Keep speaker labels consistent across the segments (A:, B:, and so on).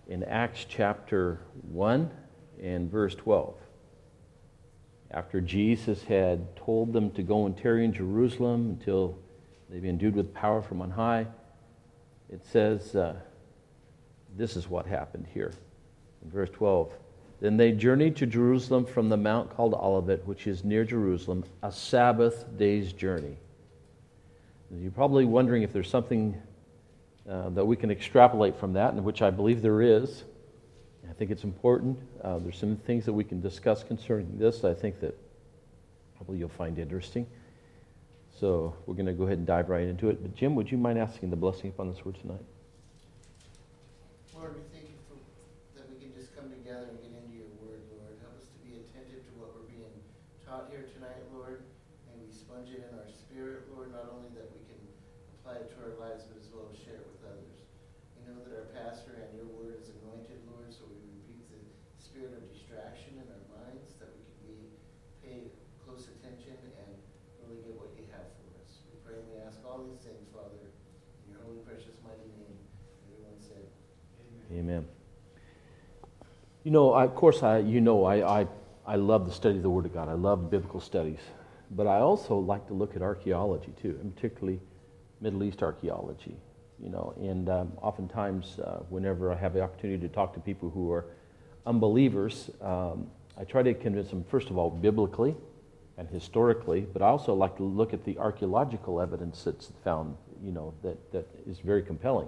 A: in Acts chapter 1 and verse 12. After Jesus had told them to go and tarry in Jerusalem until they be endued with power from on high, it says, this is what happened here. In verse 12, then they journeyed to Jerusalem from the mount called Olivet, which is near Jerusalem, a Sabbath day's journey. You're probably wondering if there's something that we can extrapolate from that, and which I believe there is. I think it's important. There's some things that we can discuss concerning this I think that probably you'll find interesting. So we're going to go ahead and dive right into it. But Jim, would you mind asking the blessing upon this word tonight?
B: Lord, we thank you that we can just come together and get into your word, Lord. Help us to be attentive to what we're being taught here tonight, Lord. May we sponge it in our spirit, Lord, not only that we can apply it to our lives, but as well as share it with others. We know that our pastor and your word is anointed, Lord, so we rebuke the spirit of distraction in our minds, that we can pay close attention and really get what you have for us. We pray and we ask all these things, Father, in your holy, precious, mighty name. Everyone said,
A: Amen. You know, of course, I love the study of the Word of God. I love biblical studies. But I also like to look at archaeology, too, and particularly Middle East archaeology. You know, and oftentimes, whenever I have the opportunity to talk to people who are unbelievers, I try to convince them, first of all, biblically and historically, but I also like to look at the archaeological evidence that's found, you know, that is very compelling.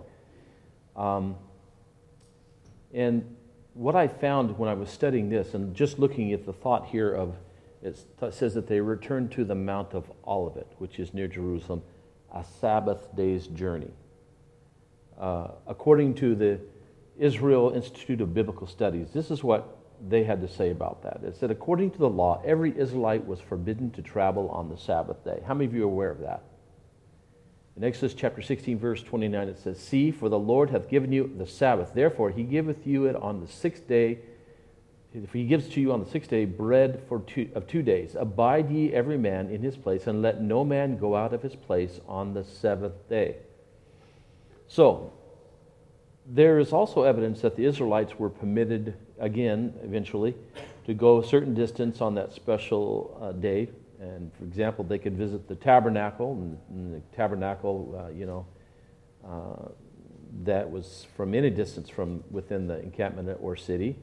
A: And what I found when I was studying this, and just looking at the thought here of, it says that they returned to the Mount of Olivet, which is near Jerusalem, a Sabbath day's journey. According to the Israel Institute of Biblical Studies, this is what they had to say about that. It said, according to the law, every Israelite was forbidden to travel on the Sabbath day. How many of you are aware of that? In Exodus chapter 16, verse 29, it says, see, for the Lord hath given you the Sabbath. Therefore, he giveth you it on the sixth day. If he gives to you on the sixth day bread of 2 days, abide ye every man in his place, and let no man go out of his place on the seventh day. So, there is also evidence that the Israelites were permitted, again, eventually, to go a certain distance on that special day. And, for example, they could visit the tabernacle, and the tabernacle, that was from any distance from within the encampment or city.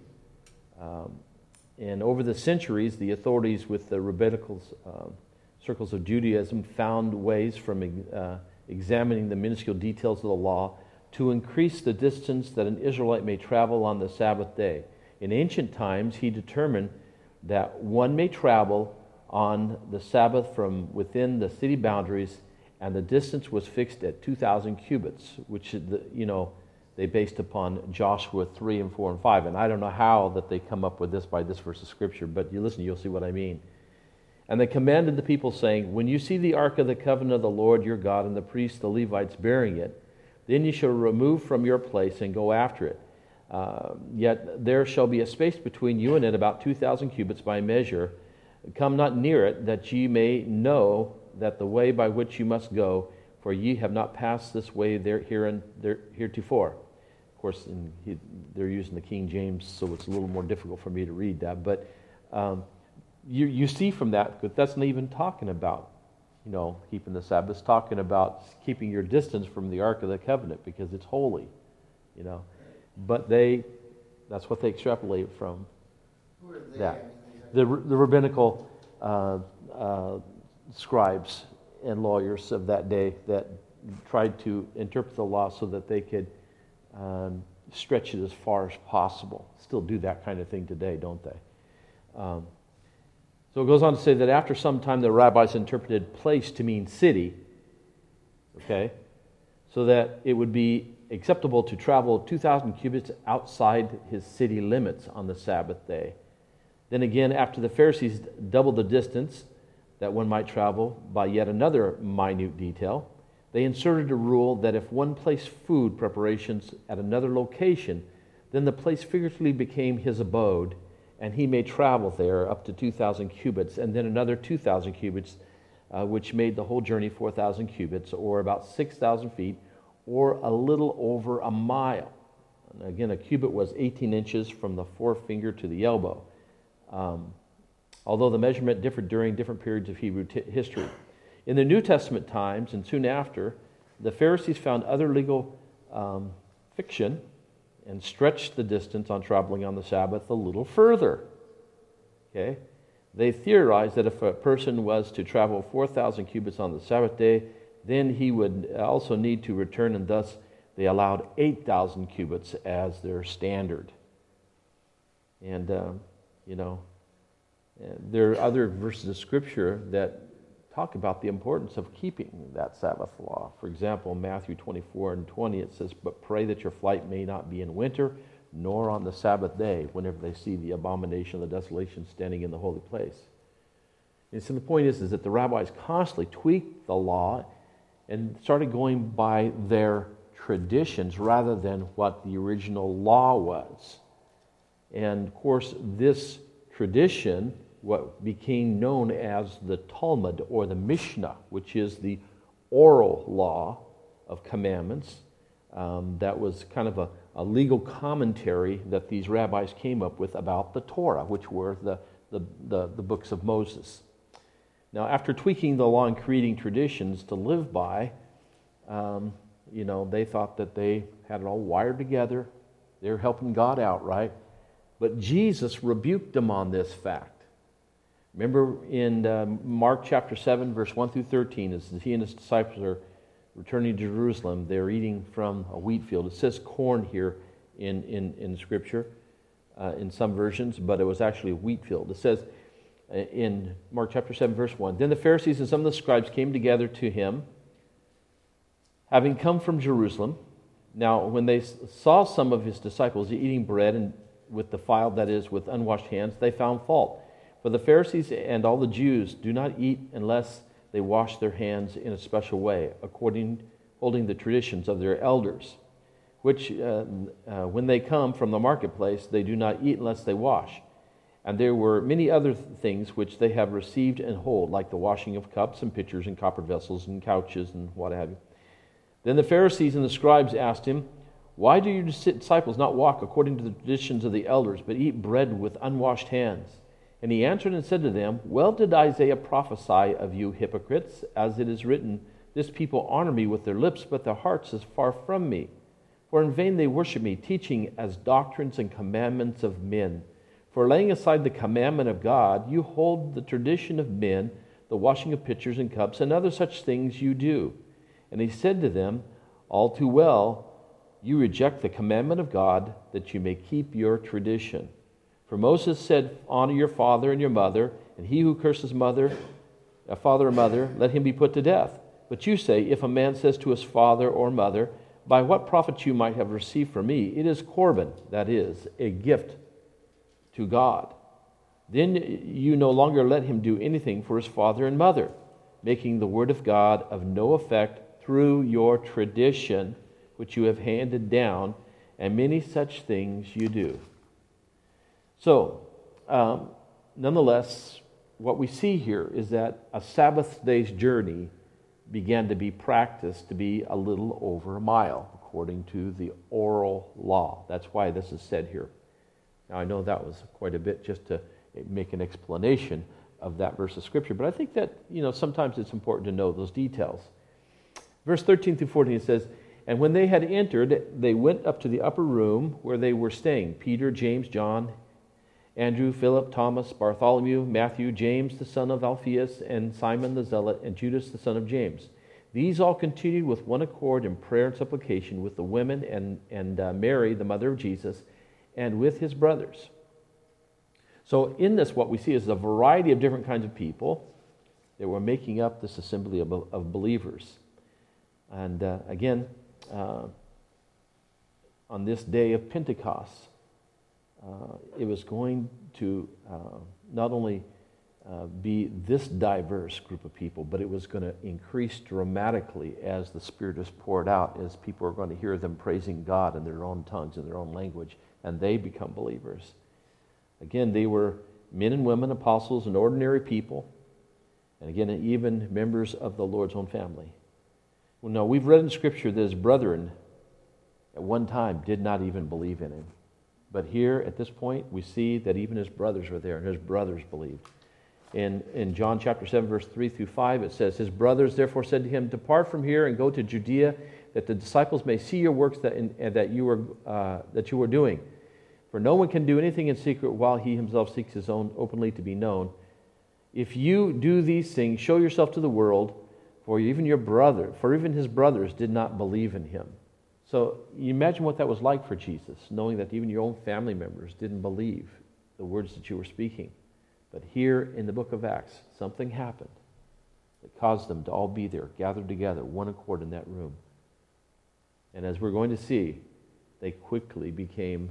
A: And over the centuries, the authorities with the rabbinical circles of Judaism found ways from examining the minuscule details of the law to increase the distance that an Israelite may travel on the Sabbath day. In ancient times, he determined that one may travel on the Sabbath from within the city boundaries, and the distance was fixed at 2,000 cubits, which, they based upon Joshua 3 and 4 and 5. And I don't know how that they come up with this by this verse of Scripture, but you listen, you'll see what I mean. And they commanded the people, saying, when you see the ark of the covenant of the Lord your God, and the priests, the Levites, bearing it, then you shall remove from your place and go after it. Yet there shall be a space between you and it, about 2,000 cubits by measure. Come not near it, that ye may know that the way by which you must go, for ye have not passed this way heretofore. Of course, they're using the King James, so it's a little more difficult for me to read that. But you see from that, but that's not even talking about, keeping the Sabbath. It's talking about keeping your distance from the Ark of the Covenant, because it's holy, But that's what they extrapolate from that. The rabbinical scribes and lawyers of that day that tried to interpret the law so that they could stretch it as far as possible. Still do that kind of thing today, don't they? So it goes on to say that after some time the rabbis interpreted place to mean city, okay, so that it would be acceptable to travel 2,000 cubits outside his city limits on the Sabbath day. Then again, after the Pharisees doubled the distance that one might travel by yet another minute detail, they inserted a rule that if one placed food preparations at another location, then the place figuratively became his abode, and he may travel there up to 2,000 cubits, and then another 2,000 cubits, which made the whole journey 4,000 cubits, or about 6,000 feet, or a little over a mile. Again, a cubit was 18 inches from the forefinger to the elbow, although the measurement differed during different periods of Hebrew history. In the New Testament times and soon after, the Pharisees found other legal fiction and stretched the distance on traveling on the Sabbath a little further. Okay? They theorized that if a person was to travel 4,000 cubits on the Sabbath day, then he would also need to return, and thus they allowed 8,000 cubits as their standard. And, there are other verses of Scripture that talk about the importance of keeping that Sabbath law. For example, Matthew 24:20, it says, "But pray that your flight may not be in winter, nor on the Sabbath day, whenever they see the abomination of the desolation standing in the holy place." And so the point is that the rabbis constantly tweaked the law and started going by their traditions rather than what the original law was. And of course, this tradition, what became known as the Talmud or the Mishnah, which is the oral law of commandments, that was kind of a legal commentary that these rabbis came up with about the Torah, which were the books of Moses. Now, after tweaking the law and creating traditions to live by, they thought that they had it all wired together. They were helping God out, right? But Jesus rebuked them on this fact. Remember in Mark chapter 7, verse 1 through 13, as he and his disciples are returning to Jerusalem, they're eating from a wheat field. It says corn here in Scripture, in some versions, but it was actually a wheat field. It says in Mark chapter 7, verse 1, "Then the Pharisees and some of the scribes came together to him, having come from Jerusalem. Now, when they saw some of his disciples eating bread and with defiled, that is, with unwashed hands, they found fault. For the Pharisees and all the Jews do not eat unless they wash their hands in a special way, holding the traditions of their elders, which when they come from the marketplace, they do not eat unless they wash. And there were many other things which they have received and hold, like the washing of cups and pitchers and copper vessels and couches and what have you. Then the Pharisees and the scribes asked him, 'Why do your disciples not walk according to the traditions of the elders, but eat bread with unwashed hands?' And he answered and said to them, 'Well did Isaiah prophesy of you hypocrites, as it is written, This people honor me with their lips, but their hearts is far from me. For in vain they worship me, teaching as doctrines and commandments of men. For laying aside the commandment of God, you hold the tradition of men, the washing of pitchers and cups, and other such things you do.' And he said to them, 'All too well, you reject the commandment of God, that you may keep your tradition. For Moses said, Honor your father and your mother, and he who curses father or mother, let him be put to death. But you say, if a man says to his father or mother, By what profit you might have received from me, it is Corban, that is, a gift to God. Then you no longer let him do anything for his father and mother, making the word of God of no effect through your tradition, which you have handed down, and many such things you do.'" So, nonetheless, what we see here is that a Sabbath day's journey began to be practiced to be a little over a mile, according to the oral law. That's why this is said here. Now, I know that was quite a bit just to make an explanation of that verse of Scripture, but I think that, sometimes it's important to know those details. Verse 13 through 14, it says, "And when they had entered, they went up to the upper room where they were staying, Peter, James, John, Andrew, Philip, Thomas, Bartholomew, Matthew, James the son of Alphaeus, and Simon the Zealot, and Judas the son of James. These all continued with one accord in prayer and supplication with the women and Mary, the mother of Jesus, and with his brothers." So in this, what we see is a variety of different kinds of people that were making up this assembly of believers. And again, on this day of Pentecost, it was going to not only be this diverse group of people, but it was going to increase dramatically as the Spirit is poured out, as people are going to hear them praising God in their own tongues, in their own language, and they become believers. Again, they were men and women, apostles, and ordinary people, and again, even members of the Lord's own family. Well, now, we've read in Scripture that as brethren, at one time did not even believe in him. But here, at this point, we see that even his brothers were there, and his brothers believed. In John chapter 7, verse 3 through 5, it says, "His brothers therefore said to him, 'Depart from here and go to Judea, that the disciples may see your works that you are doing. For no one can do anything in secret while he himself seeks his own openly to be known. If you do these things, show yourself to the world, for even his brothers did not believe in him.'" So you imagine what that was like for Jesus, knowing that even your own family members didn't believe the words that you were speaking. But here in the book of Acts, something happened that caused them to all be there, gathered together, one accord in that room. And as we're going to see, they quickly became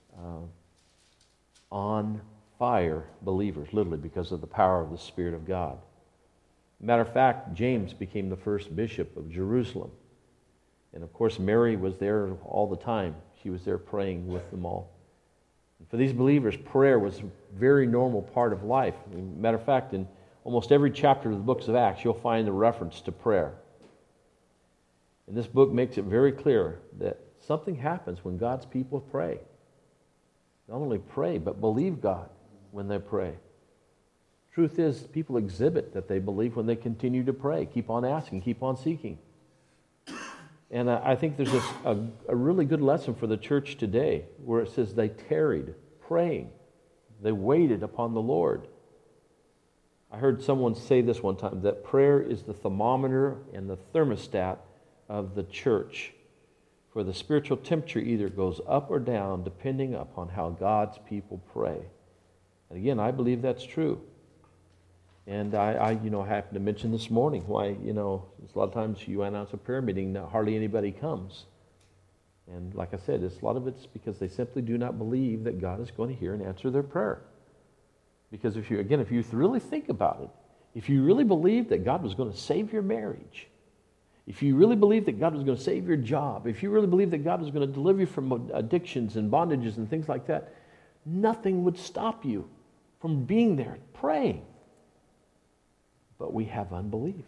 A: on fire believers, literally, because of the power of the Spirit of God. Matter of fact, James became the first bishop of Jerusalem. And of course, Mary was there all the time. She was there praying with them all. And for these believers, prayer was a very normal part of life. Matter of fact, in almost every chapter of the books of Acts, you'll find a reference to prayer. And this book makes it very clear that something happens when God's people pray. Not only pray, but believe God when they pray. Truth is, people exhibit that they believe when they continue to pray, keep on asking, keep on seeking. And I think there's a really good lesson for the church today where it says they tarried, praying. They waited upon the Lord. I heard someone say this one time, that prayer is the thermometer and the thermostat of the church. For the spiritual temperature either goes up or down depending upon how God's people pray. And again, I believe that's true. And I happened to mention this morning why, a lot of times you announce a prayer meeting, hardly anybody comes. And like I said, a lot of it's because they simply do not believe that God is going to hear and answer their prayer. Because if you really think about it, if you really believe that God was going to save your marriage, if you really believe that God was going to save your job, if you really believe that God was going to deliver you from addictions and bondages and things like that, nothing would stop you from being there praying. But we have unbelief.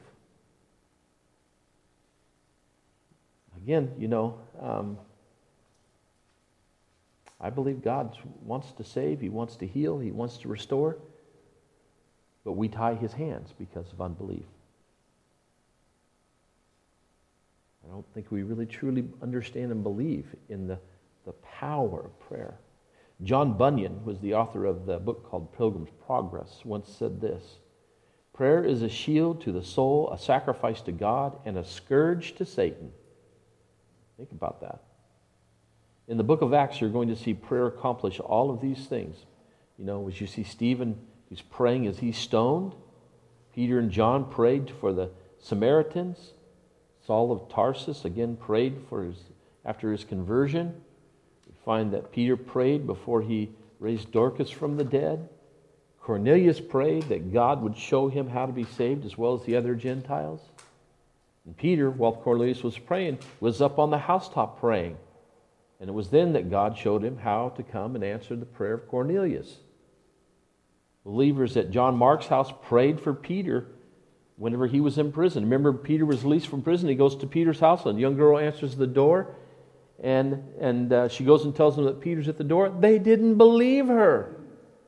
A: Again, I believe God wants to save, He wants to heal, He wants to restore, but we tie His hands because of unbelief. I don't think we really truly understand and believe in the power of prayer. John Bunyan was the author of the book called Pilgrim's Progress, once said this: "Prayer is a shield to the soul, a sacrifice to God, and a scourge to Satan." Think about that. In the book of Acts, you're going to see prayer accomplish all of these things. As you see Stephen, he's praying as he's stoned. Peter and John prayed for the Samaritans. Saul of Tarsus again prayed after his conversion. We find that Peter prayed before he raised Dorcas from the dead. Cornelius prayed that God would show him how to be saved as well as the other Gentiles. And Peter, while Cornelius was praying, was up on the housetop praying. And it was then that God showed him how to come and answer the prayer of Cornelius. Believers at John Mark's house prayed for Peter whenever he was in prison. Remember, Peter was released from prison. He goes to Peter's house, and a young girl answers the door. And she goes and tells them that Peter's at the door. They didn't believe her.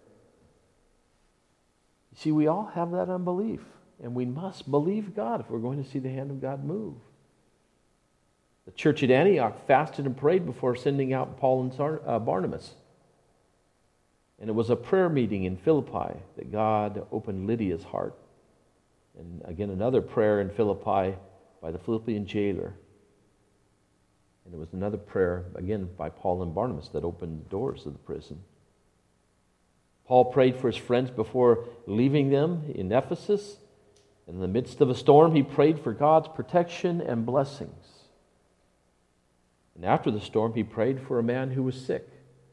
A: See, we all have that unbelief, and we must believe God if we're going to see the hand of God move. The church at Antioch fasted and prayed before sending out Paul and Barnabas. And it was a prayer meeting in Philippi that God opened Lydia's heart. And again, another prayer in Philippi by the Philippian jailer. And it was another prayer, again, by Paul and Barnabas that opened the doors of the prison. Paul prayed for his friends before leaving them in Ephesus. In the midst of a storm, he prayed for God's protection and blessings. And after the storm, he prayed for a man who was sick.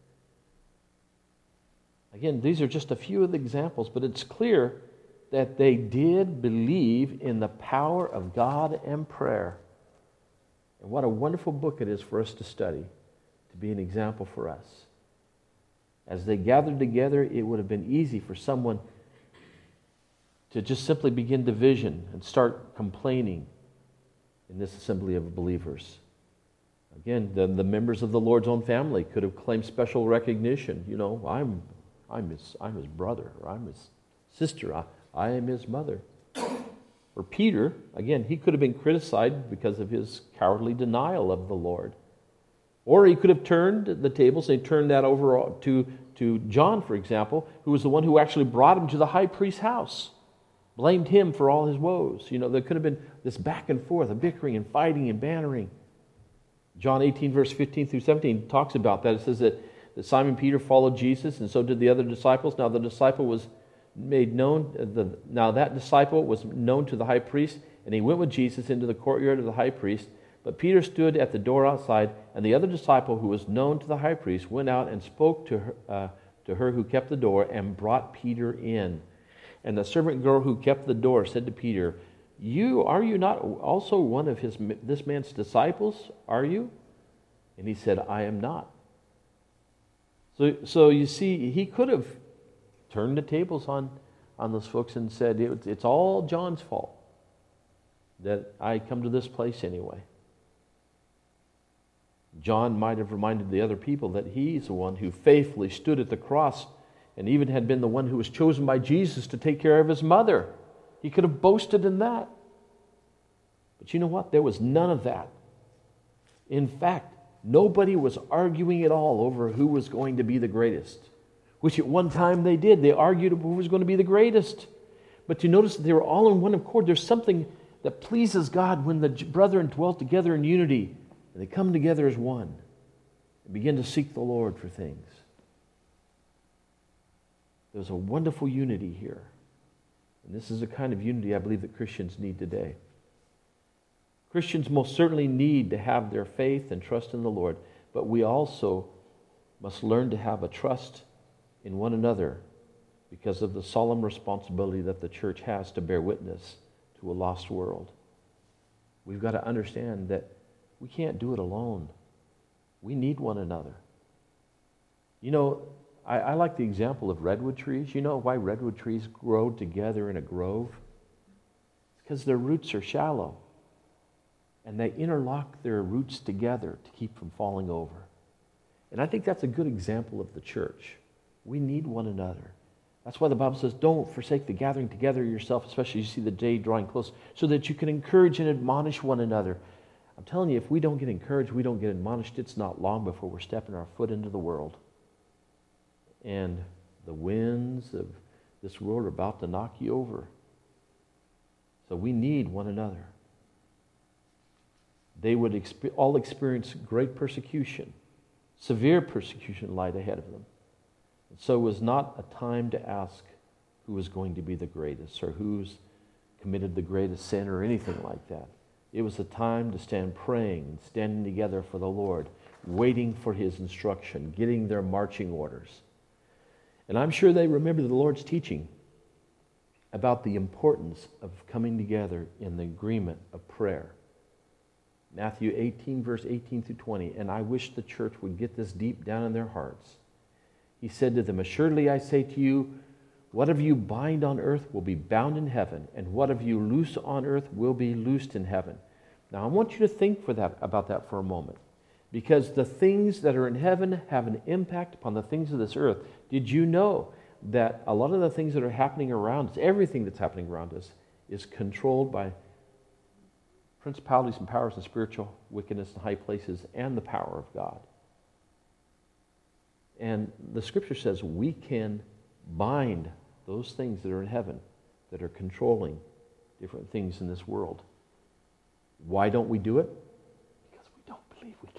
A: Again, these are just a few of the examples, but it's clear that they did believe in the power of God and prayer. And what a wonderful book it is for us to study, to be an example for us. As they gathered together, it would have been easy for someone to just simply begin division and start complaining in this assembly of believers. Again, the members of the Lord's own family could have claimed special recognition. You know, I'm his brother, or I'm his sister, I am his mother. Or Peter, again, he could have been criticized because of his cowardly denial of the Lord. Or he could have turned the tables and turned that over to John, for example, who was the one who actually brought him to the high priest's house. Blamed him for all his woes. You know, there could have been this back and forth, a bickering and fighting and bantering. John 18, verse 15 through 17 talks about that. It says that Simon Peter followed Jesus, and so did the other disciples. Now the disciple was made known, now that disciple was known to the high priest, and he went with Jesus into the courtyard of the high priest. But Peter stood at the door outside, and the other disciple who was known to the high priest went out and spoke to her who kept the door and brought Peter in. And the servant girl who kept the door said to Peter, Are you not also one of this man's disciples, are you? And he said, I am not. So you see, he could have turned the tables on those folks and said, it's all John's fault that I come to this place anyway. John might have reminded the other people that he's the one who faithfully stood at the cross and even had been the one who was chosen by Jesus to take care of his mother. He could have boasted in that. But you know what? There was none of that. In fact, nobody was arguing at all over who was going to be the greatest, which at one time they did. They argued over who was going to be the greatest. But you notice that they were all in one accord. There's something that pleases God when the brethren dwell together in unity and they come together as one and begin to seek the Lord for things. There's a wonderful unity here. And this is the kind of unity I believe that Christians need today. Christians most certainly need to have their faith and trust in the Lord, but we also must learn to have a trust in one another because of the solemn responsibility that the church has to bear witness to a lost world. We've got to understand that we can't do it alone. We need one another. You know, I like the example of redwood trees. You know why redwood trees grow together in a grove? It's because their roots are shallow. And they interlock their roots together to keep from falling over. And I think that's a good example of the church. We need one another. That's why the Bible says, don't forsake the gathering together yourself, especially as you see the day drawing close, so that you can encourage and admonish one another. I'm telling you, if we don't get encouraged, we don't get admonished, it's not long before we're stepping our foot into the world. And the winds of this world are about to knock you over. So we need one another. They would all experience great persecution, severe persecution lied ahead of them. And so it was not a time to ask who was going to be the greatest or who's committed the greatest sin or anything like that. It was a time to stand praying and standing together for the Lord, waiting for His instruction, getting their marching orders. And I'm sure they remember the Lord's teaching about the importance of coming together in the agreement of prayer. Matthew 18, verse 18 through 20. And I wish the church would get this deep down in their hearts. He said to them, Assuredly I say to you, whatever you bind on earth will be bound in heaven, and whatever you loose on earth will be loosed in heaven. Now I want you to think about that for a moment. Because the things that are in heaven have an impact upon the things of this earth. Did you know that a lot of the things that are happening around us, everything that's happening around us, is controlled by principalities and powers and spiritual wickedness in high places and the power of God? And the Scripture says we can bind those things that are in heaven that are controlling different things in this world. Why don't we do it? Because we don't believe we can.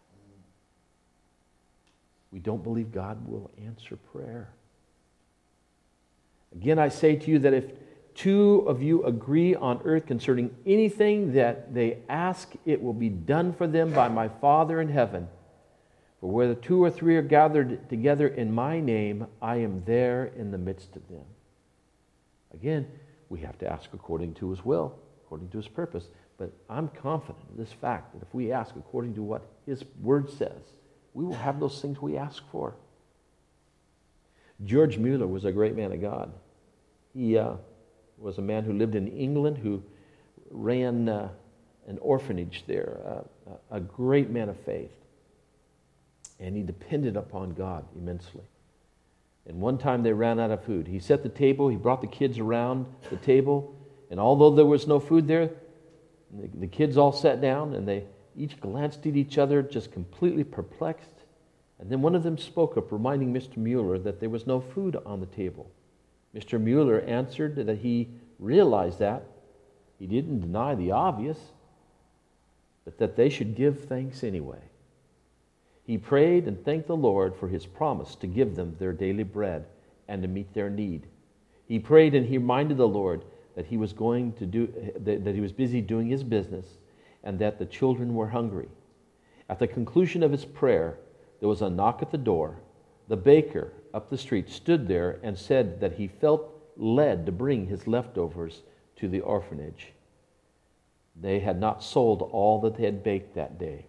A: We don't believe God will answer prayer. Again, I say to you that if two of you agree on earth concerning anything that they ask, it will be done for them by my Father in heaven. For where the 2 or 3 are gathered together in my name, I am there in the midst of them. Again, we have to ask according to His will, according to His purpose. But I'm confident of this fact that if we ask according to what His Word says, we will have those things we ask for. George Mueller was a great man of God. He was a man who lived in England, who ran an orphanage there, a great man of faith. And he depended upon God immensely. And one time they ran out of food. He set the table, he brought the kids around the table, and although there was no food there, the kids all sat down and they each glanced at each other, just completely perplexed. And then one of them spoke up, reminding Mr. Mueller that there was no food on the table. Mr. Mueller answered that he realized that. He didn't deny the obvious, but that they should give thanks anyway. He prayed and thanked the Lord for his promise to give them their daily bread and to meet their need. He prayed and he reminded the Lord that he was that he was busy doing his business and that the children were hungry. At the conclusion of his prayer, there was a knock at the door. The baker up the street stood there and said that he felt led to bring his leftovers to the orphanage. They had not sold all that they had baked that day.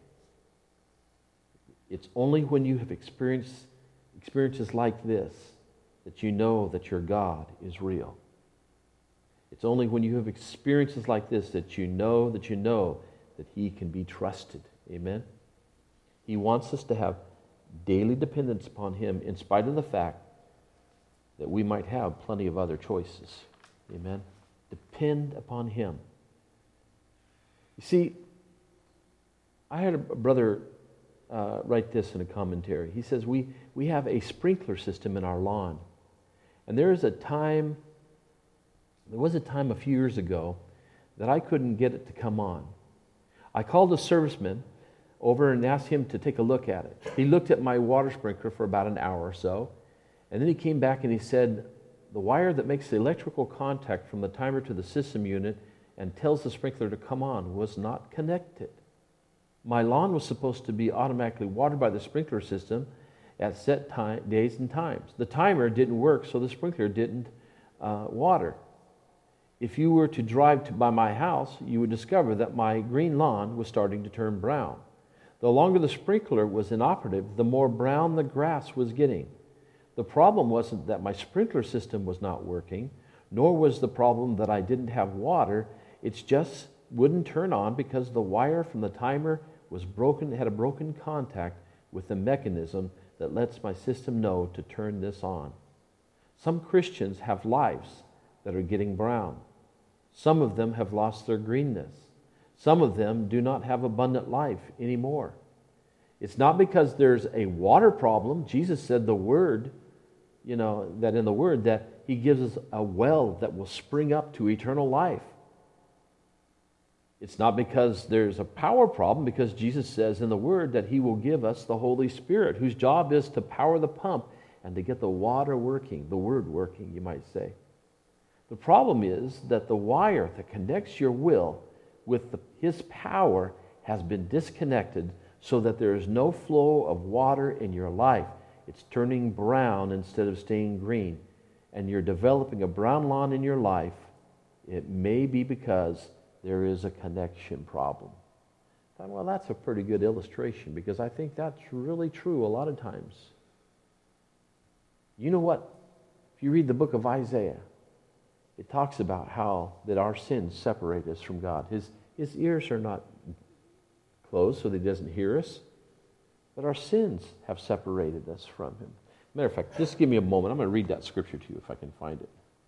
A: It's only when you have experiences like this that you know that your God is real. It's only when you have experiences like this that you know that he can be trusted. Amen? He wants us to have daily dependence upon him in spite of the fact that we might have plenty of other choices. Amen? Depend upon him. You see, I had a brother write this in a commentary. He says, we have a sprinkler system in our lawn. And there was a time a few years ago that I couldn't get it to come on. I called a serviceman over and asked him to take a look at it. He looked at my water sprinkler for about an hour or so, and then he came back and he said, the wire that makes the electrical contact from the timer to the system unit and tells the sprinkler to come on was not connected. My lawn was supposed to be automatically watered by the sprinkler system at set days and times. The timer didn't work, so the sprinkler didn't water. If you were to drive by my house, you would discover that my green lawn was starting to turn brown. The longer the sprinkler was inoperative, the more brown the grass was getting. The problem wasn't that my sprinkler system was not working, nor was the problem that I didn't have water. It just wouldn't turn on because the wire from the timer was broken, had a broken contact with the mechanism that lets my system know to turn this on. Some Christians have lives that are getting brown. Some of them have lost their greenness. Some of them do not have abundant life anymore. It's not because there's a water problem. Jesus said the Word, that in the Word that he gives us a well that will spring up to eternal life. It's not because there's a power problem, because Jesus says in the Word that he will give us the Holy Spirit, whose job is to power the pump and to get the water working, the Word working, you might say. The problem is that the wire that connects your will with his power has been disconnected so that there is no flow of water in your life. It's turning brown instead of staying green. And you're developing a brown lawn in your life. It may be because there is a connection problem. Well, that's a pretty good illustration because I think that's really true a lot of times. You know what? If you read the book of Isaiah, it talks about how that our sins separate us from God. His ears are not closed so that he doesn't hear us, but our sins have separated us from him. Matter of fact, just give me a moment. I'm going to read that scripture to you if I can find it.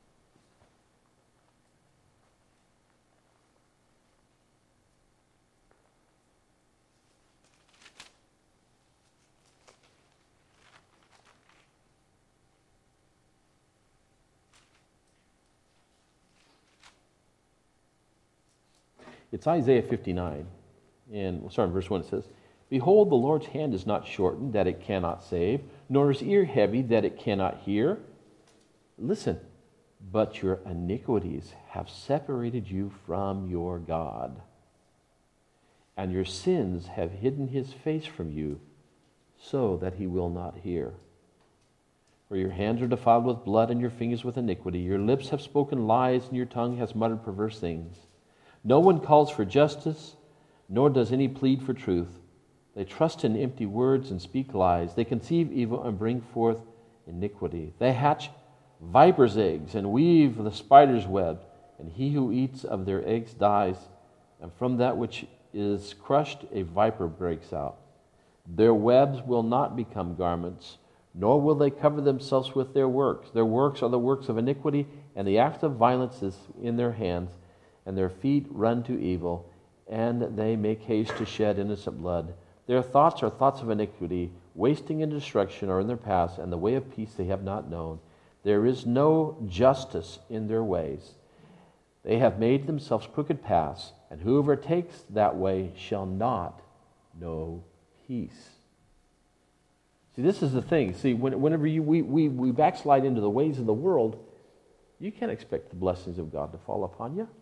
A: It's Isaiah 59, and we'll start in verse 1. It says, Behold, the Lord's hand is not shortened, that it cannot save, nor his ear heavy, that it cannot hear. Listen, but your iniquities have separated you from your God, and your sins have hidden his face from you, so that he will not hear. For your hands are defiled with blood, and your fingers with iniquity. Your lips have spoken lies, and your tongue has muttered perverse things. No one calls for justice, nor does any plead for truth. They trust in empty words and speak lies. They conceive evil and bring forth iniquity. They hatch vipers' eggs and weave the spider's web, and he who eats of their eggs dies. and from that which is crushed a viper breaks out. Their webs will not become garments, nor will they cover themselves with their works. Their works are the works of iniquity, and the act of violence is in their hands, and their feet run to evil, and they make haste to shed innocent blood. Their thoughts are thoughts of iniquity, wasting and destruction are in their paths, and the way of peace they have not known. There is no justice in their ways. They have made themselves crooked paths, and whoever takes that way shall not know peace. See, this is the thing. See, whenever we backslide into the ways of the world, you can't expect the blessings of God to fall upon you.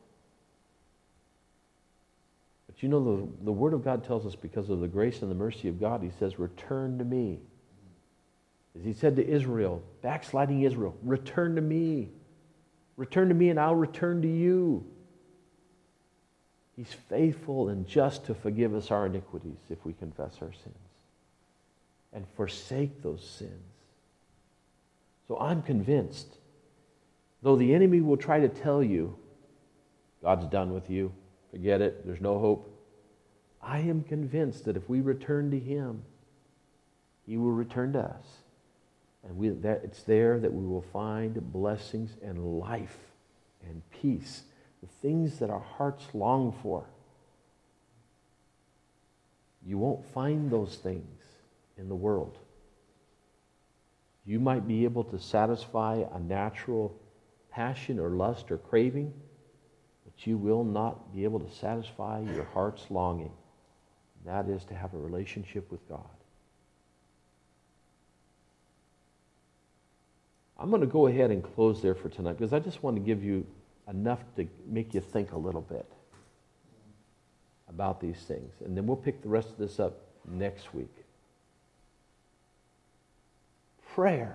A: But you know, the Word of God tells us, because of the grace and the mercy of God, He says, return to me. As He said to Israel, backsliding Israel, return to me. Return to me and I'll return to you. He's faithful and just to forgive us our iniquities if we confess our sins and forsake those sins. So I'm convinced, though the enemy will try to tell you, God's done with you, forget it, there's no hope, I am convinced that if we return to Him, He will return to us. And it's there that we will find blessings and life and peace, the things that our hearts long for. You won't find those things in the world. You might be able to satisfy a natural passion or lust or craving, but you will not be able to satisfy your heart's longing. That is to have a relationship with God. I'm going to go ahead and close there for tonight because I just want to give you enough to make you think a little bit about these things. And then we'll pick the rest of this up next week. Prayer.